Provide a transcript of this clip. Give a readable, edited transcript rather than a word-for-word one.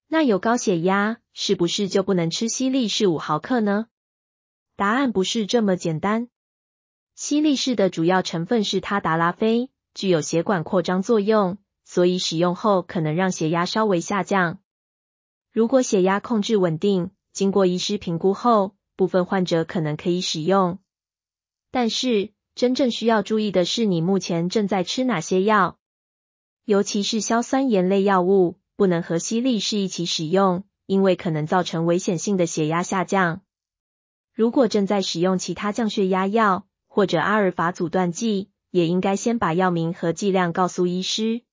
那有高血压，是不是就不能吃犀利士5毫克呢？答案不是这么简单。犀利士的主要成分是他达拉非，具有血管扩张作用，所以使用后可能让血压稍微下降。如果血压控制稳定，经过医师评估后，部分患者可能可以使用。但是，真正需要注意的是你目前正在吃哪些药，尤其是硝酸盐类药物，不能和犀利士一起使用，因为可能造成危险性的血压下降。如果正在使用其他降血压药或者阿尔法阻断剂，也应该先把药名和剂量告诉医师。